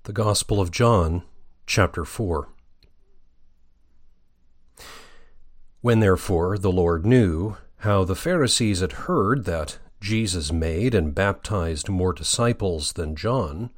The Gospel of John, chapter 4. When therefore the Lord knew how the Pharisees had heard that Jesus made and baptized more disciples than John,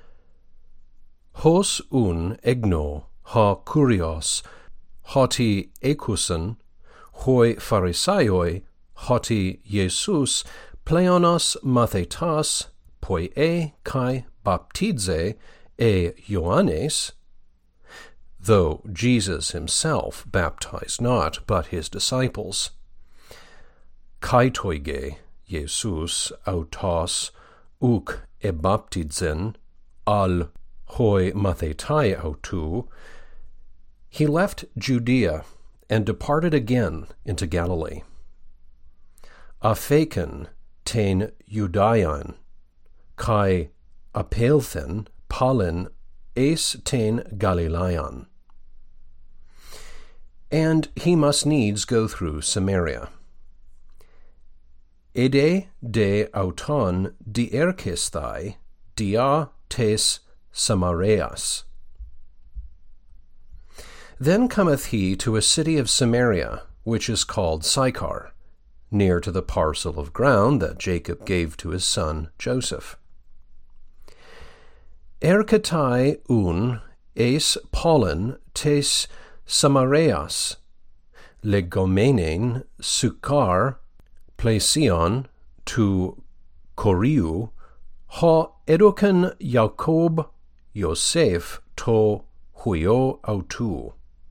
hos un egno ha kurios hoti ekusen hoi Pharisaioi hoti Jesus pleonos mathetas poie kai baptize e Ioannes, though Jesus himself baptized not, but his disciples. Kai toige Jesus autos uk ebaptizen al hoi mathetai autou, he left Judea and departed again into Galilee. Apheken ten Judaian, kai apelthen Palin es ten Galilean. And he must needs go through Samaria. Ede de auton dierkesthai dia tes Samareas. Then cometh he to a city of Samaria, which is called Sychar, near to the parcel of ground that Jacob gave to his son Joseph. Erketai un es Paulin tes Samareas, legomenen Sychar plesion tu Coriu, ha edoken Jacob Yosef to huio autou.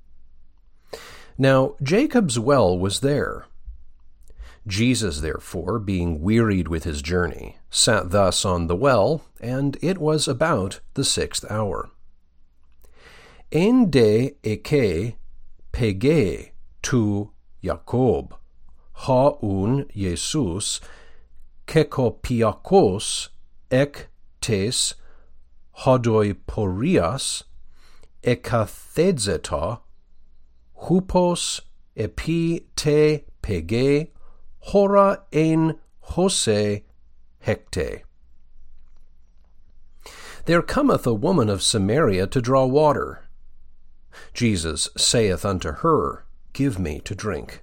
Now Jacob's well was there. Jesus, therefore, being wearied with his journey, sat thus on the well, and it was about the 6th hour. En de eke pege tu Jacob, ha un Jesus, kekopiakos ek tes hodoi porias, ekathedzeta, hupos epi te pege, hora en hose hecte. There cometh a woman of Samaria to draw water. Jesus saith unto her, Give me to drink.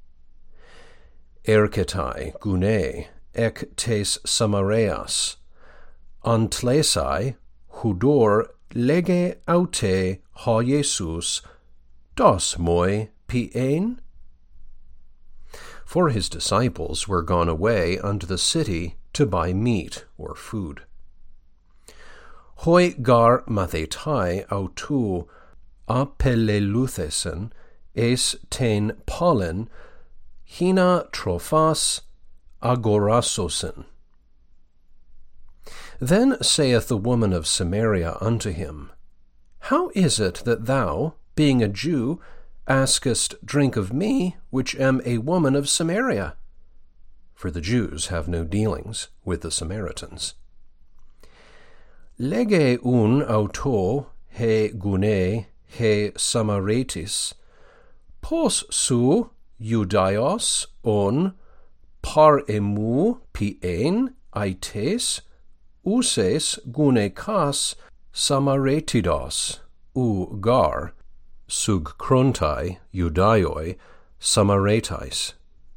Erketai gune ek tes Samareas, antlesai hudor lege aute ha Jesus, dos moi pien? For his disciples were gone away unto the city to buy meat or food. Hoi gar mathetai autou apeleluthesen es ten Paulin hina trophas agorasosen. Then saith the woman of Samaria unto him, How is it that thou, being a Jew, askest drink of me, which am a woman of Samaria? For the Jews have no dealings with the Samaritans. Lege un auto he gune he Samaritis, pos su Judaios on par emu pien aites, uses gune kas Samaretidos, u gar, sug chrontai Judaioi Samaretais.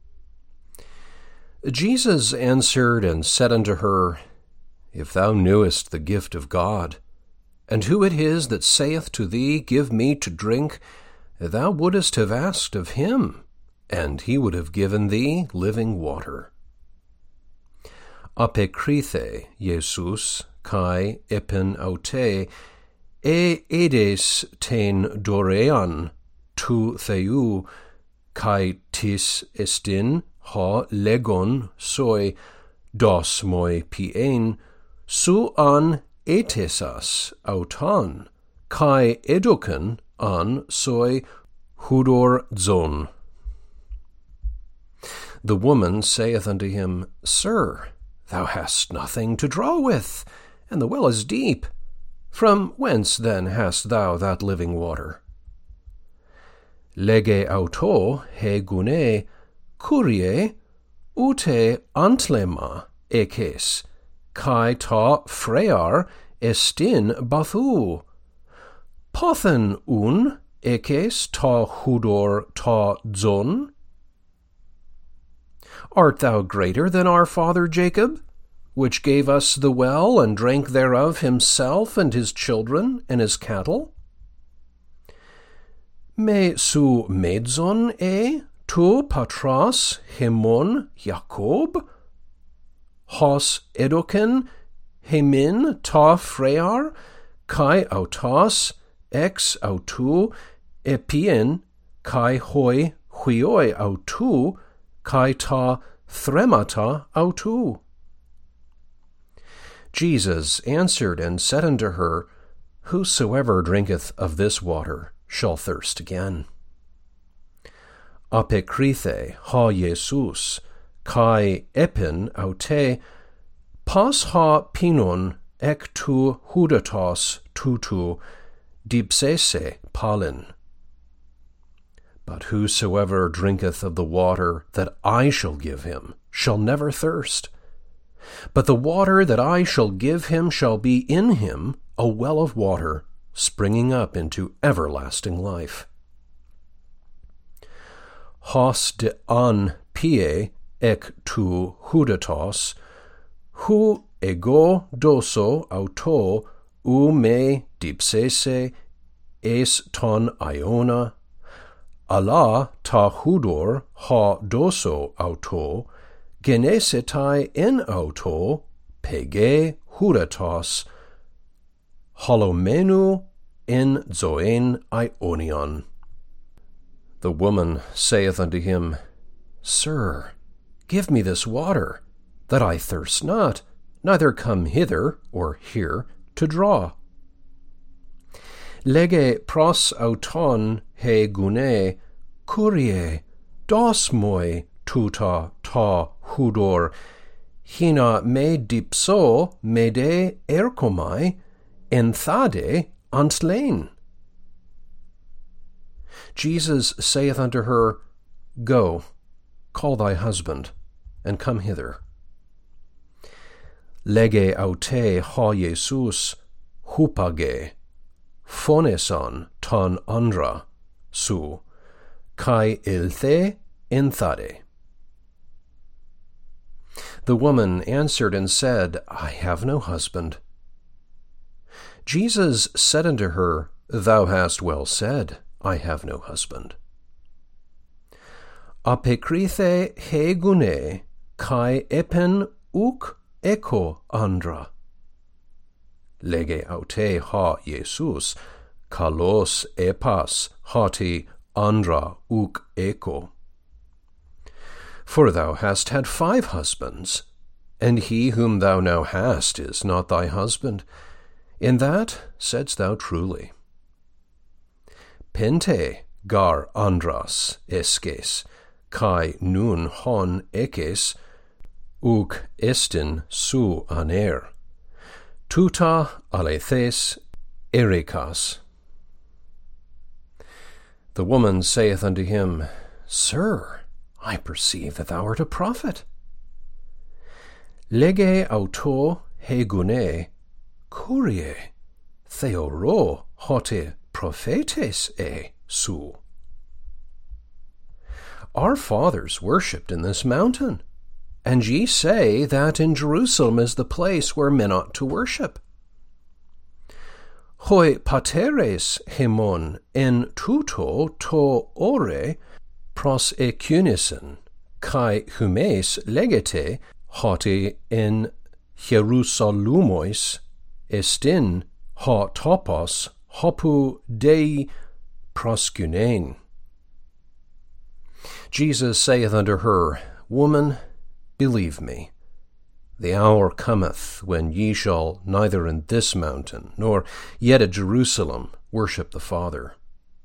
Jesus answered and said unto her, If thou knewest the gift of God, and who it is that saith to thee, Give me to drink, thou wouldest have asked of him, and he would have given thee living water. Apekrithe Jesus kai epen aute, e edes ten dorean tu theou, kai tis estin ha legon soi dos moi pien, su an etesas auton, kai edoken an soi hudor zon. The woman saith unto him, Sir, thou hast nothing to draw with, and the well is deep. From whence then hast thou that living water? Lege auto he gune, curie, ute antlema eces, kai ta frear estin bathu. Pothen un ekes ta hudor ta zon? Art thou greater than our father Jacob, which gave us the well and drank thereof himself and his children and his cattle? Me su medzon tu patras hemon Jacob? Hos edoken hemin ta frear, kai autas ex autu epien, kai hoi huioi autu, kai ta thremata autu. Jesus answered and said unto her, Whosoever drinketh of this water shall thirst again. Apekrithe ha Jesus, kai epin aute, pas ha pinon ek tu hudatos tutu, dipsese palin. But whosoever drinketh of the water that I shall give him shall never thirst. But the water that I shall give him shall be in him a well of water, springing up into everlasting life. Hos de an pie ek tu hudatos, hu ego doso auto u me dipsese es ton iona, Allah ta hudor ha doso auto, genesetai en auto, pege hudatos, holomenu en zoen ionion. The woman saith unto him, Sir, give me this water, that I thirst not, neither come hither, or here, to draw. Lege pros auton he gune, curie, dos moi tuta ta hudor, hina me dipso mede erkomai, enthade antlein. Jesus saith unto her, Go, call thy husband, and come hither. Lege aute ha Jesus, hupage, phoneson ton andra, su, kai ilthe enthade. The woman answered and said, I have no husband. Jesus said unto her, Thou hast well said, I have no husband. Apekrithe he gune, kai epen uk echo andra. Lege aute ha Jesus, kalos epas hati andra uk echo. For thou hast had 5 husbands, and he whom thou now hast is not thy husband. In that saidst thou truly. Pente gar andras esques, kai nun hon ekes, uk estin su aner, tuta alethes erekas. The woman saith unto him, Sir, I perceive that thou art a prophet. Lege auto he gune, curie, theoro hote prophetes su. Our fathers worshipped in this mountain, and ye say that in Jerusalem is the place where men ought to worship. Hoi pateres hemon en tuto to ore pros ecunisen, kai humes legete hoti en Hierusalumois estin ha topos hopu dei proskunein. Jesus saith unto her, Woman, believe me, the hour cometh when ye shall neither in this mountain nor yet at Jerusalem worship the Father.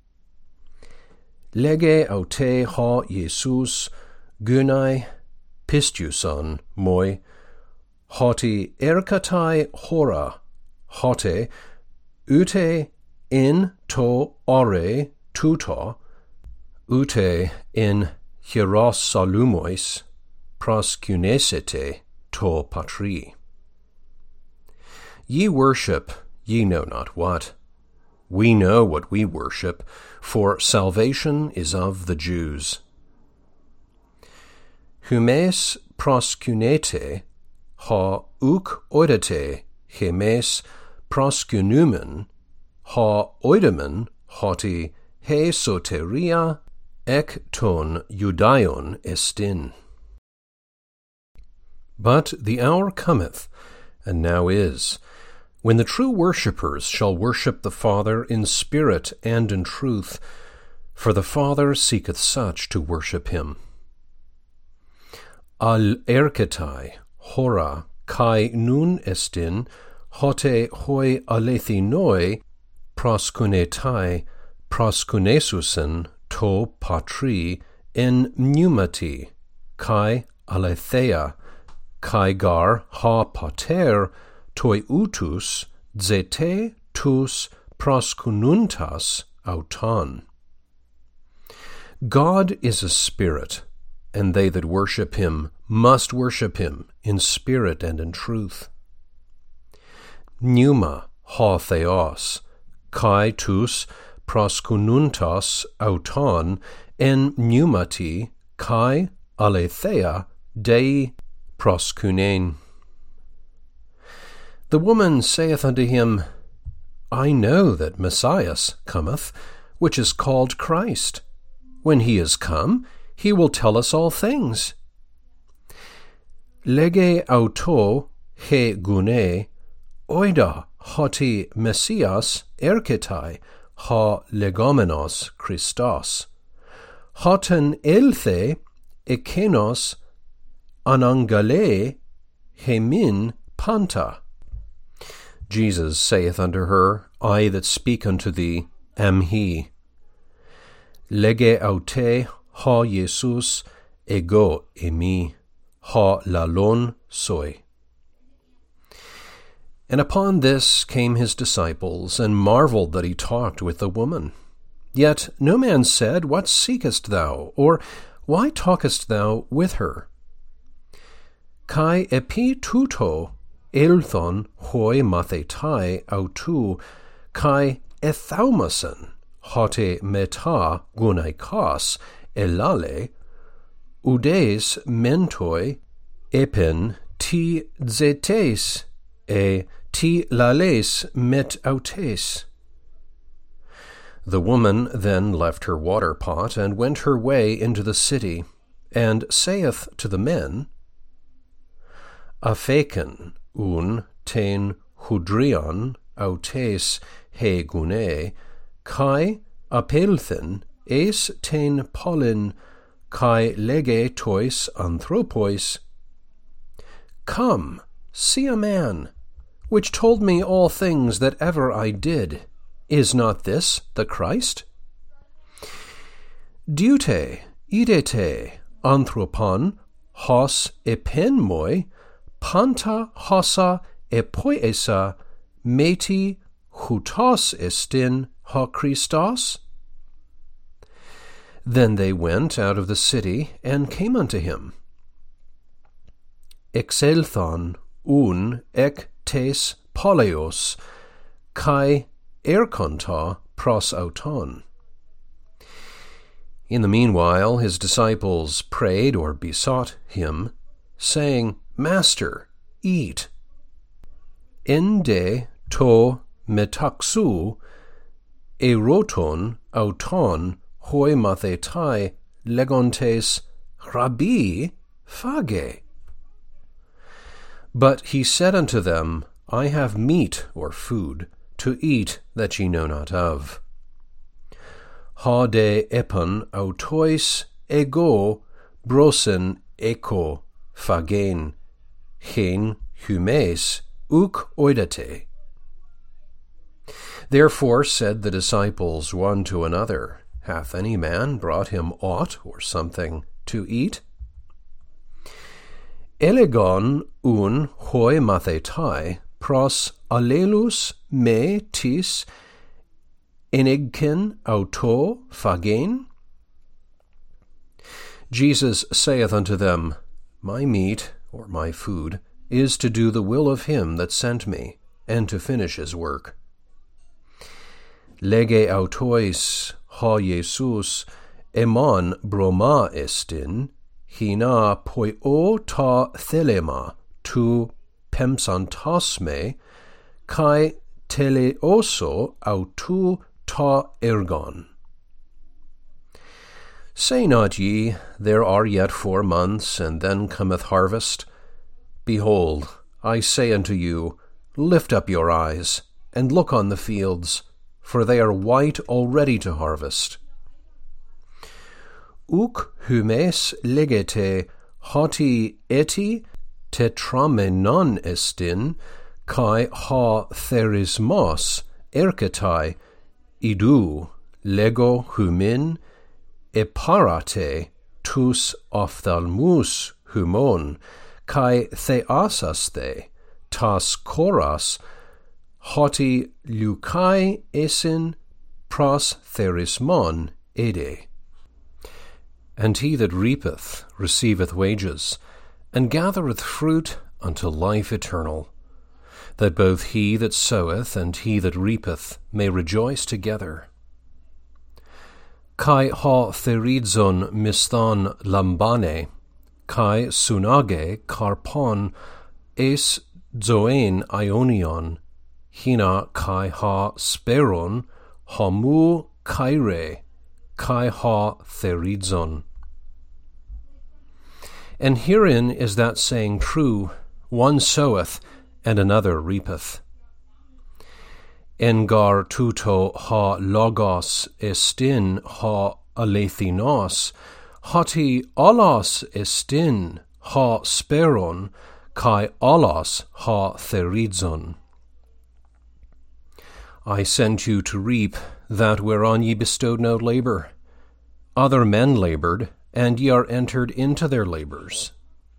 Lege aute ha Jesus gunai pistiuson moi, hoti erkatai hora, hote ute in to ore tuta, ute in Hierosalumois proskunesete to patri. Ye worship, ye know not what. We know what we worship, for salvation is of the Jews. Humes proskunete, ha uk oidate, hemes proskunumen, ha oidamen, hoti he soteria, ek ton Judaion estin. But the hour cometh, and now is, when the true worshippers shall worship the Father in spirit and in truth, for the Father seeketh such to worship him. Al erketai, hora, kai nun estin, hote hoi alethinoi, proskunetai, proskunesusen, to patri, en pneumati, kai aletheia, kai gar ha pater, toi utus, zete tus proskununtas auton. God is a spirit, and they that worship him must worship him in spirit and in truth. Pneuma ha theos, kai tus proskununtas auton, en pneumati, kai aletheia dei proskunein. The woman saith unto him, I know that Messias cometh, which is called Christ. When he is come, he will tell us all things. Lege auto he gune, oida hoti Messias erketai, ha legomenos Christos. Hoten elthe ekenos anangale hemin panta. Jesus saith unto her, I that speak unto thee am he. Lege aute ha Jesus ego emi, ha lalon soi. And upon this came his disciples, and marveled that he talked with the woman. Yet no man said, What seekest thou? Or, Why talkest thou with her? Kai epi tuto elthon hoi mathetai autu, kai ethaumasen, hote meta gunaikos elale, udes mentoi epen ti zetes, ti lales met autes. The woman then left her water pot, and went her way into the city, and saith to the men, Afeken un ten hudrion autes he gune, kai apelthen es ten pollen, kai lege tois anthropois. Come, see a man, which told me all things that ever I did. Is not this the Christ? Dute idete anthropon hos epenmoi, panta hosa epoesa meti hutos estin ha Christos? Then they went out of the city, and came unto him. Exelthon un ek tes poleos, kai erkonta pros auton. In the meanwhile his disciples prayed or besought him, saying, Master, eat. Ende to metaxu eroton auton hoi mathetai legontes rabbi phage. But he said unto them, I have meat or food to eat that ye know not of. Ha de epon autois ego brosen echo phagein, hen humes uk oidate. Therefore said the disciples one to another, Hath any man brought him aught or something to eat? Elegon un hoi mathetai pros allelus me tis enigken auto phagein? Jesus saith unto them, My meat, or my food, is to do the will of him that sent me, and to finish his work. Lege autois ha Jesus emon broma estin, hina poio ta thelema tu pemsantasme, kai teleoso autu ta ergon. Say not ye, there are yet 4 months, and then cometh harvest? Behold, I say unto you, lift up your eyes, and look on the fields, for they are white already to harvest. Uk humes legete hoti eti tetramenon estin, kai ha therismos erketai idu lego humin eparate tus ophthalmus humon, kai theasaste tas koras hoti lukai esin pros therismon ede. And he that reapeth receiveth wages, and gathereth fruit unto life eternal, that both he that soweth and he that reapeth may rejoice together. Kai ha theridzon misthon lambane, kai sunage karpon es zoen ionion, hina kai ha speron homu kaire, kai ha theridzon. And herein is that saying true, one soweth, and another reapeth. Engar tuto ha logos estin ha alethinos, hoti olos estin ha speron, kai olos ha theridzon. I sent you to reap that whereon ye bestowed no labor. Other men labored, and ye are entered into their labors.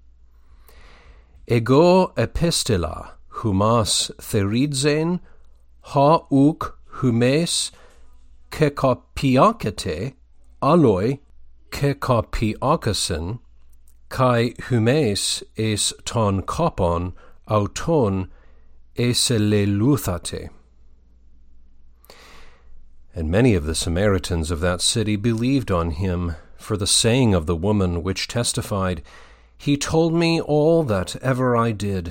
Ego epistela humas theridzen ha uk humes kekopiakete aloi kekopiakasen, kai humes es ton kopon auton eseleluthate. And many of the Samaritans of that city believed on him, for the saying of the woman which testified, He told me all that ever I did.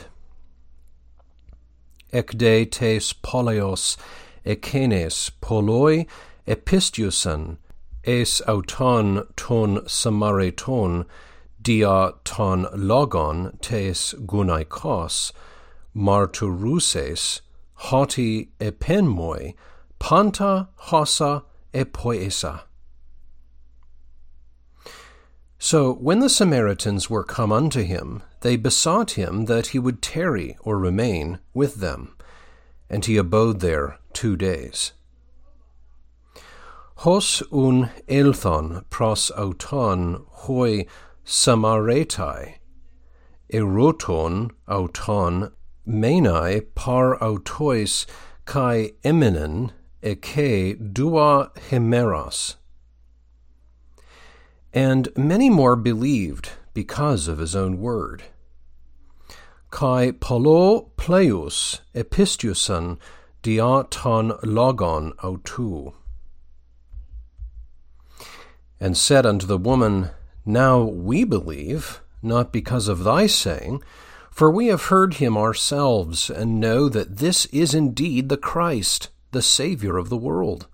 Ekde tes poleos ekenes poloi epistiusan es auton ton samareton dia ton logon tes gunaikos marturuses hoti epenmoi panta hosa epoesa. So when the Samaritans were come unto him, they besought him that he would tarry or remain with them, and he abode there 2 days. Hos un elthon pros auton hoi Samaretai, eroton auton menai par autois kai eminen eke dua hemeros. And many more believed because of his own word. Kai polo pleus epistiusan dia ton logon autu. And said unto the woman, Now we believe, not because of thy saying, for we have heard him ourselves, and know that this is indeed the Christ, the Saviour of the world.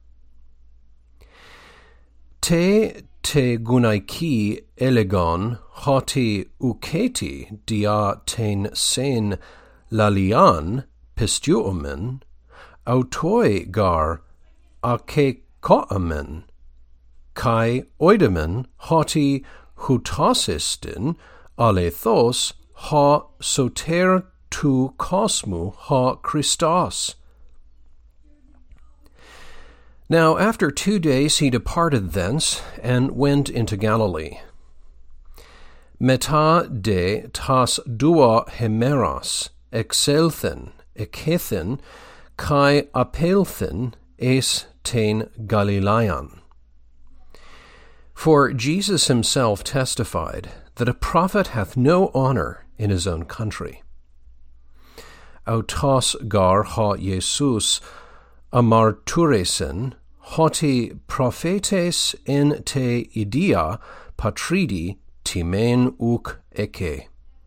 Te gunaiki elegon hoti uketi dia ten sen lalian pistuomen autoi gar akekoamen kai oidemen hoti hutasistin alethos ha soter tu cosmu ha Christos. Now after 2 days he departed thence, and went into Galilee. Meta de tas dua hemeros exelthen ekethen kai apelthen es ten Galilean. For Jesus himself testified that a prophet hath no honor in his own country. autos gar ha Jesus amarturesen, hoti prophetes in te idea patridi timen uc ecce.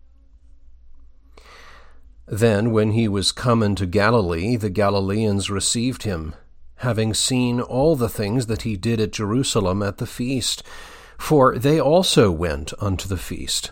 Then, when he was come into Galilee, the Galileans received him, having seen all the things that he did at Jerusalem at the feast, for they also went unto the feast.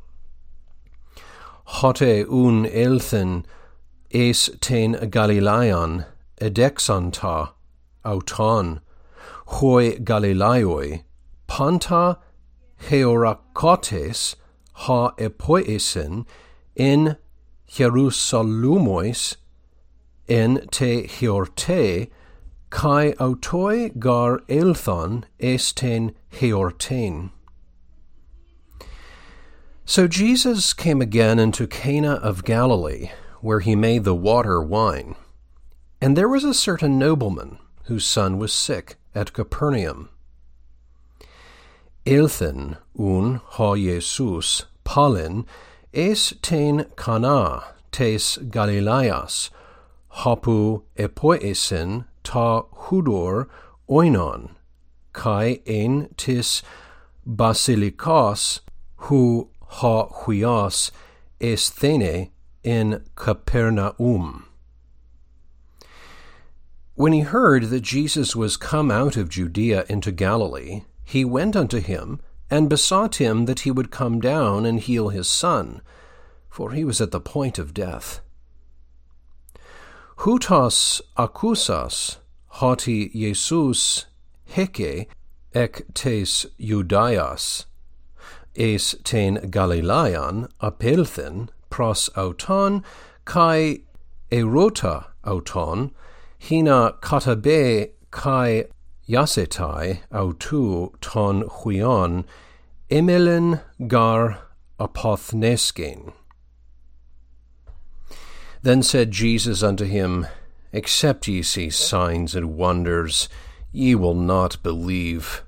Hote un elthen es ten Galilean edexanta auton, hoi Galileoi, panta heorakotes ha epoisen in Hierusalumois en te heorte, kai autoi gar elthon esten heortein. So Jesus came again into Cana of Galilee, where he made the water wine. And there was a certain nobleman, whose son was sick, at Capernaum. Elthen un ha Jesus palin es ten Cana tes Galileas, hapu epoisen ta hudor oinon, kai en tis basilikos hu ha huios esthene in Capernaum. When he heard that Jesus was come out of Judea into Galilee, he went unto him, and besought him that he would come down and heal his son, for he was at the point of death. Houtos accusas hoti Jesus hece ec tes Judaias, es ten Galilean apelthen pros auton kai erota auton, hina katabe kai Yasetai autu ton huion emelen gar apothnesgen. Then said Jesus unto him, Except ye see signs and wonders, ye will not believe.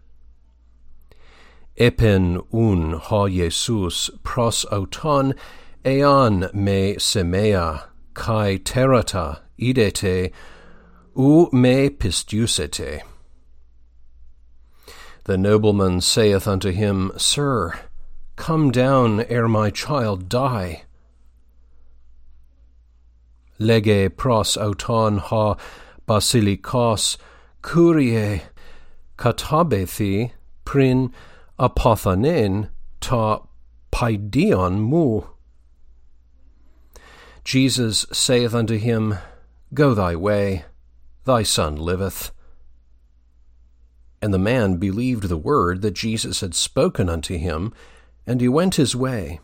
Epen un ha Jesus pros auton ean me semea kai terata idete u me pistiusete. The nobleman saith unto him, Sir, come down ere my child die. Lege pros auton ha basilikos curie katabethi prin apothanen ta paidion mu. Jesus saith unto him, Go thy way, thy son liveth. And the man believed the word that Jesus had spoken unto him, and he went his way.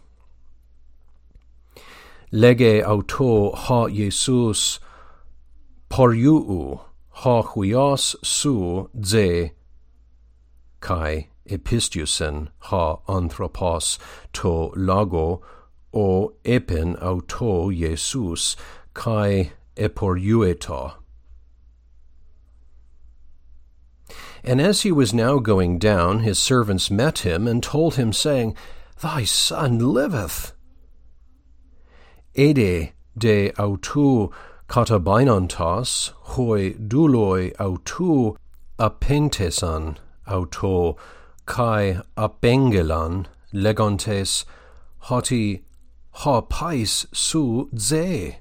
Lege auto ha Jesus poriou ha huios su ze kai epistiusen ha anthropos to lago o epen auto Jesus kai eporiueta. And as he was now going down, his servants met him and told him, saying, Thy son liveth. Ede de autu katabainantas hoi duloi autu apentesan auto kai apengelan legontes hoti ha pais su ze.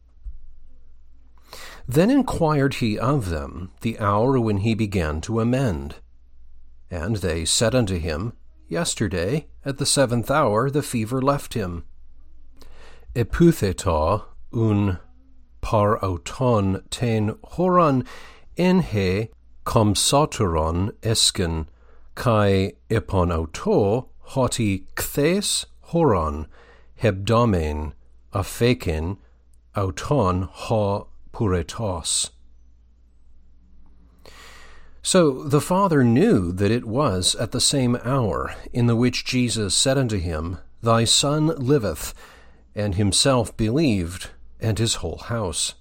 Then inquired he of them the hour when he began to amend. And they said unto him, Yesterday, at the 7th hour, the fever left him. Eputheta un par auton ten horon enhe compsaturon esken, kai epon auto hoti kthes horon hebdomen afeken auton ha puretos. So the father knew that it was at the same hour in the which Jesus said unto him, Thy son liveth, and himself believed, and his whole house.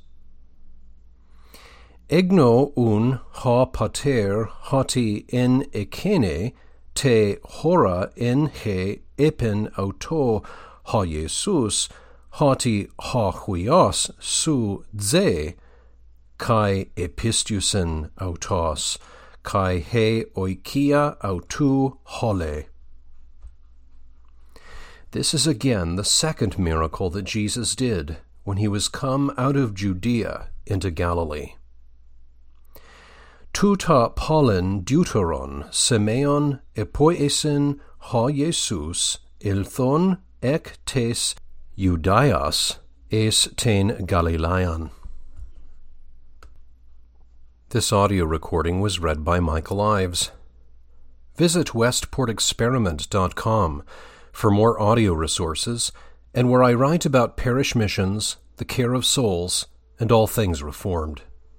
Egno un ha pater hoti en ekene te hora en he epen auto ha Jesus hoti ha huios su ze, kai epistiusen autos, kai he oikia autou hole. This is again the second miracle that Jesus did when he was come out of Judea into Galilee. Tuta pollen deuteron Simeon epoiesin ha Jesus ilthon ek tes Judaias es ten Galilean. This audio recording was read by Michael Ives. Visit westportexperiment.com for more audio resources and where I write about parish missions, the care of souls, and all things Reformed.